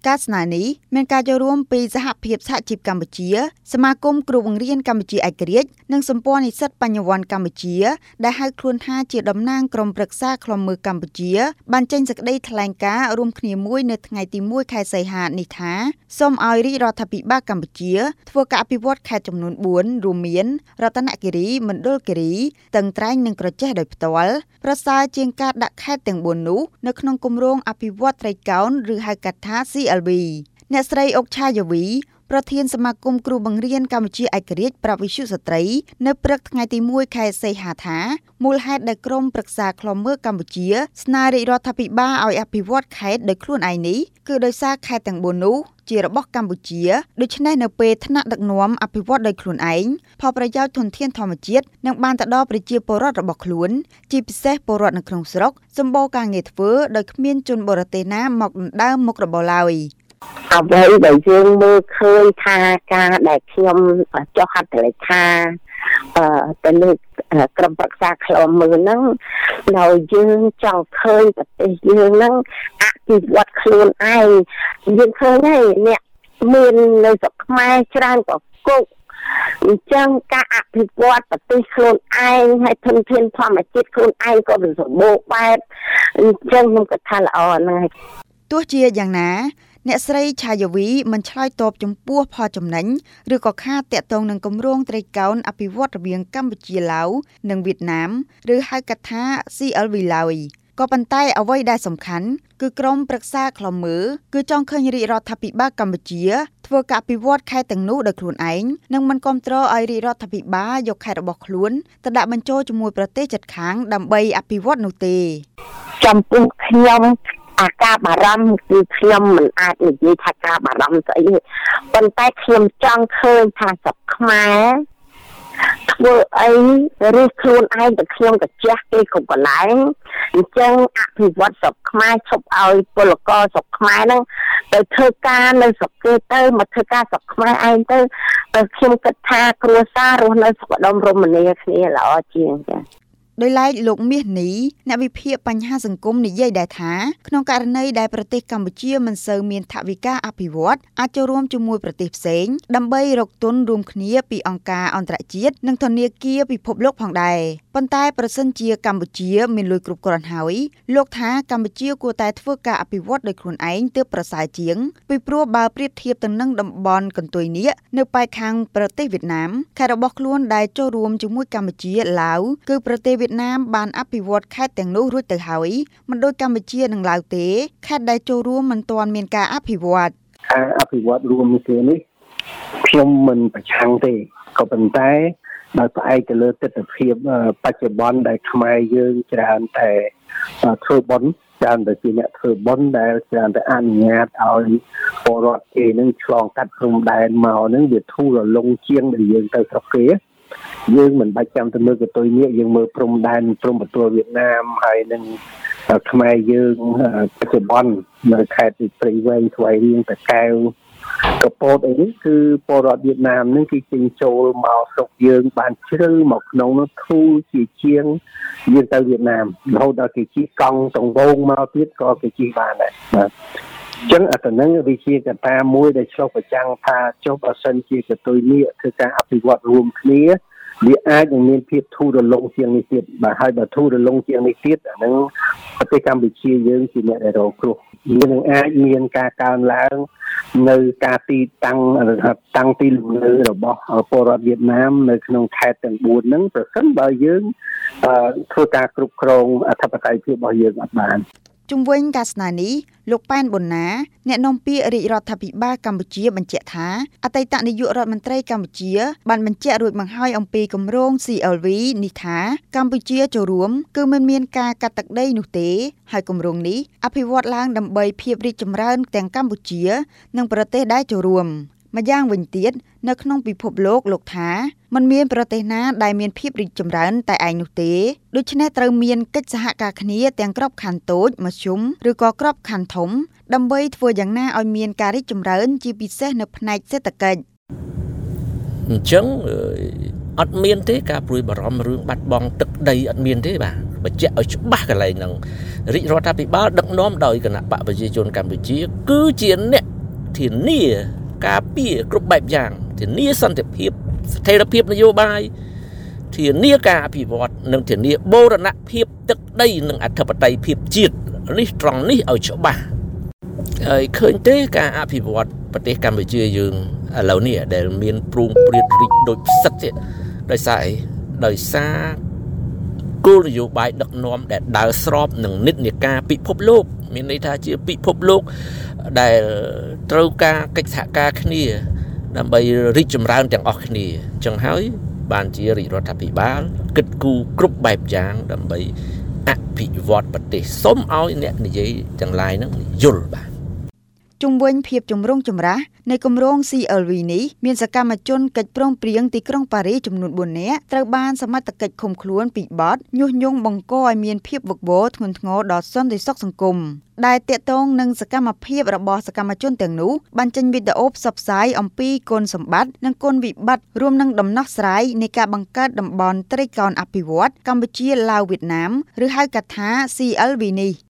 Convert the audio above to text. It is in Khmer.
ការស្នើនេះមានការចូលរួមពីសហភាពសហជីពកម្ពុជាសមាគមគ្រូបង្រៀនកម្ពុជាឯករាជ្យនិងសម្ព័ន្ធនិស្សិតបញ្ញវន្តកម្ពុជាដែលហៅខ្លួនថាជាតំណាងក្រុមប្រឹក្សាឃ្លាំមើលកម្ពុជាបានចេញសេចក្តីថ្លែងការណ៍រួមគ្នាមួយនៅថ្ងៃទី1ខែសីហានេះថាសូមឲ្យរាជរដ្ឋាភិបាលកម្ពុជាធ្វើការអភិវឌ្ឍខេត្តចំនួន4រួមមានរតនគិរីមណ្ឌលគិរីតឹងត្រែងនិងក្រចេះដោយផ្ទាល់ប្រសើរជាងការដាក់ខេត្តទាំង4នោះនៅក្នុងគម្រោងអភិវឌ្ឍត្រីកោណឬហៅកាត់ថា CLV អ្នកស្រីអុកឆាយាវីប្រធានសមាគមគ្រូបង្រៀនកម្ពុជាឯករាជ្យប្រាប់វិទ្យុស្ត្រីនៅព្រឹកថ្ងៃទី1ខែសីហាថាមូលហេតុដែលក្រុមប្រឹក្សាឃ្លាំមើលកម្ពុជាស្នើរាជរដ្ឋាភិបាលឲ្យអភិវឌ្ឍខេត្តដោយខ្លួនឯងនេះគឺដោយសារខេត្តទាំង4នោះជារបស់កម្ពុជាដូច្នេះនៅពេលថ្នាក់ដឹកនាំអភិវឌ្ឍដោយខ្លួនឯងផលប្រយោជន៍ធនធានធម្មជាតិនឹងបានទៅដល់ប្រជាពលរដ្ឋរបស់ខ្លួនជាពិសេសពលរដ្ឋនៅក្នុងស្រុកសម្បូរការងារធ្វើដោយគ្មានជនបរទេសណាមកដណ្ដើមមុខរបរឡើយអ្វីដែលយើងមើលឃើញថាការដែលខ្ញុំចុះហត្ថលេខាទៅលើក្រុមប្រឹក្សាឃ្លាំមើលហ្នឹងដោយយើងចង់ឃើញប្រទេសយើងហ្នឹងអភិវឌ្ឍខ្លួនឯងយើងឃើញហើយអ្នកមាននៅស្រុកខ្មែរច្រើនក៏គុកអញ្ចឹងការអភិវឌ្ឍប្រទេសខ្លួនឯងហើយធនធានធម្មជាតិខ្លួនឯងក៏វាសម្បូរបែបអញ្ចឹងខ្ញុំក៏ថាល្អណាស់ទោះជាយ៉ាងណាអ្នកស្រីឆាយាវីមិនឆ្លើយតបចំពោះផលចំណេញឬក៏ខាតតាក់ទងនឹងគម្រោងត្រីកោណអភិវឌ្ឍរវាងកម្ពុជាឡាវនិងវៀតណាមឬហៅកាត់ថា CLV ឡើយក៏ប៉ុន្តែអ្វីដែលសំខាន់គឺក្រុមប្រឹក្សាឃ្លាំមើលគឺចង់ឃើញរាជរដ្ឋាភិបាលកម្ពុជាធ្វើការអភិវឌ្ឍខេត្តទាំងនោះដោយខ្លួនឯងនិងមិនគាំទ្រឲ្យរាជរដ្ឋាភិបាលយកខេត្តរបស់ខ្លួនទៅដាក់បញ្ចូលជាមួយប្រទេសជិតខាងដើម្បីអភិវឌ្ឍនោះទេចំពោះខ្ញុំការបារម្ភគឺខ្ញុំមិនអាចនិយាយថាការបារម្ភស្អីទេប៉ុន្តែខ្ញុំចង់ឃើញថាស្រុកខ្មែរធ្វើអីឬខ្លួនឯងតែខ្ញុំក៏ចេះគេគ្រប់កន្លែងអញ្ចឹងអភិវឌ្ឍស្រុកខ្មែរឈប់ឲ្យពលករស្រុកខ្មែរហ្នឹងទៅធ្វើការនៅស្រុកគេទៅមកធ្វើការស្រុកខ្មែរឯងទៅខ្ញុំគិតថាគ្រួសាររស់នៅសុខដុមរមនាគ្នាល្អជាងចា៎ដោយឡែកលោកមាសនីអ្នកវិភាគបញ្ហាសង្គមនិយាយដែរថាក្នុងករណីដែលប្រទេសកម្ពុជាមិនសូវមានថវិកាអភិវឌ្ឍអាចចូលរួមជាមួយប្រទេសផ្សេងដើម្បីរកទុនរួមគ្នាពីអង្គការអន្តរជាតិនិងធនាគារពិភពលោកផងដែរប៉ុន្តែប្រសិនជាកម្ពុជាមានលុយគ្រប់គ្រាន់ហើយលោកថាកម្ពុជាគួរតែធ្វើការអភិវឌ្ឍដោយខ្លួនឯងទើបប្រសើរជាងពីព្រោះបើប្រៀបធៀបទៅនឹងតំបន់កន្ទុយនាគនៅប៉ែកខាងប្រទេសវៀតណាមខេត្តរបស់ខ្លួនដែលចូលរួមជាមួយកម្ពុជាឡាវគឺប្រទេសវៀតណាមបានអភិវឌ្ឍខេត្តទាំងនោះរួចទៅហើយមិនដូចកម្ពុជានិងឡាវទេខេត្តដែលចូលរួមមិនទាន់មានការអភិវឌ្ឍការអភិវឌ្ឍរួមនេះខ្ញុំមិនប្រឆាំងទេក៏ប៉ុន្តែដោយផ្អែកទៅលើទស្សនវិជ្ជាបច្ចុប្បន្នដែលខ្មែរយើងច្រើនតែធ្វើបុណ្យច្រើនតែជាអ្នកធ្វើបុណ្យដែលច្រើនតែអនុញ្ញាតឲ្យពលរដ្ឋគេនឹងឆ្លងកាត់ព្រំដែនមកនឹងវាធូររលុងជាងដែលយើងទៅស្រុកគេយើងមិនបាច់ចាំទៅមើលកតុយនេះយើងមើលព្រំដែនព្រំប្រទល់វៀតណាមហើយនឹងខ្មែរយើងបច្ចុប្បន្ននៅខេត្តព្រៃវែងស្វាយរៀងតាកែវកពតអីនេះគឺពលរដ្ឋវៀតណាមនឹងគេចេញចូលមកស្រុកយើងបានជ្រៅមកក្នុងនោះធូរជាជាងយើងទៅវៀតណាមរហូតដល់គេជិះកង់តង្វងមកទៀតក៏គេជិះបានដែរបាទចឹងអាទៅនឹងវាជាកត្តាមួយដែលឆ្លុះបញ្ចាំងថាចុះបើសិនជាកតុយនេះធ្វើការអភិវឌ្ឍរួមគ្នាវាអាចនឹងមានភាពធូររលុងជាងនេះទៀតបាទហើយបើធូររលុងជាងនេះទៀតអានឹងប្រទេសកម្ពុជាយើងជាអ្នកដែលរងគ្រោះយើងនឹងអាចមានការកើនឡើងនៅការទីតាំងទីលំនៅរបស់ពលរដ្ឋវៀតណាមនៅក្នុងខេត្តទាំង4ហ្នឹងប្រសិនបើយើងធ្វើការគ្រប់គ្រងអធិបតេយ្យភាពរបស់យើងអត់បានជុំវិញការស្នើនេះលោកប៉ែនប៊ុនណាអ្នកនាំពាក្យរាជរដ្ឋាភិបាលកម្ពុជាបញ្ជាក់ថាអតីតនាយករដ្ឋមន្ត្រីកម្ពុជាបានបញ្ជាក់រួចមកហើយអំពីគម្រោង CLV នេះថាកម្ពុជាចូលរួមគឺមិនមានការកាត់ទឹកដីនោះទេហើយគម្រោងនេះអភិវឌ្ឍឡើងដើម្បីភាពរីកចម្រើនទាំងកម្ពុជានិងប្រទេសដែលចូលរួមម្យ៉ាងវិញទៀតនៅក្នុងពិភពលោកថាมันមានប្រទេសណាដែលមានភាពរីកចម្រើនតែឯងនោះទេដូច្នេះត្រូវមានកិច្ចសហការគ្នាទាំងក្របខ័ណ្ឌតូចមធ្យមឬក៏ក្របខ័ណ្ឌធំដើម្បីធ្វើយ៉ាងណាឲ្យមានការរីកចម្រើនជាពិសេសនៅផ្នែកសេដ្ឋកិច្ចអញ្ចឹងអត់មានទេការព្រួយបារម្ភរឿងបាត់បង់ទឹកដីអត់មានទេបាទបញ្ជាក់ឲ្យច្បាស់កន្លែងហ្នឹងរាជរដ្ឋាភិបាលដឹកនាំដោយគណៈបកប្រជាជនកម្ពុជាគឺជាអ្នកធានាការពារគ្រប់បែបយ៉ាងធានាសន្តិភាពស្ថិរភាពនយោបាយធានាការអភិវឌ្ឍនិងធានាបូរណភាពទឹកដីនិងអធិបតេយ្យភាពជាតិនេះត្រង់នេះឲ្យច្បាស់ហើយឃើញទេការអភិវឌ្ឍប្រទេសកម្ពុជាយើងឥឡូវនេះដែលមានព្រួងព្រាតរីកដូចផ្សិតទេដោយសារអីដោយសារគោលនយោបាយដឹកនាំដែលដើរស្របនឹងនិន្នាការពិភពលោកមានន័យថាជាពិភពលោកដែលត្រូវការកិច្ចសហការគ្នាដើម្បីរីកចម្រើនទាំងអស់គ្នាអញ្ចឹងហើយបានជារាជរដ្ឋាភិបាលគិតគូរគ្រប់បែបយ៉ាងដើម្បីអភិវឌ្ឍប្រទេសសូមឲ្យអ្នកនិយាយទាំងឡាយហ្នឹងយល់បាទជុំវិញភាពចម្រុងចម្រាស់នៃគម្រោង CLV នេះមានសកម្មជនកិច្ចព្រមព្រៀងទីក្រុងប៉ារីសចំនួន4នាក់ត្រូវបានសមត្ថកិច្ចឃុំខ្លួនពីបទញុះញង់បង្កឲ្យមានភាពវឹកវរធ្ងន់ធ្ងរដល់សន្តិសុខសង្គមដែលទាក់ទងនឹងសកម្មភាពរបស់សកម្មជនទាំងនោះបានចេញវីដេអូផ្សព្វផ្សាយអំពីគុណសម្បត្តិនិងគុណវិបត្តិរួមនឹងដំណោះស្រាយនៃការបង្កើតតំបន់ត្រីកោណអភិវឌ្ឍន៍កម្ពុជាឡាវវៀតណាមឬហៅកាត់ថា CLV នេះ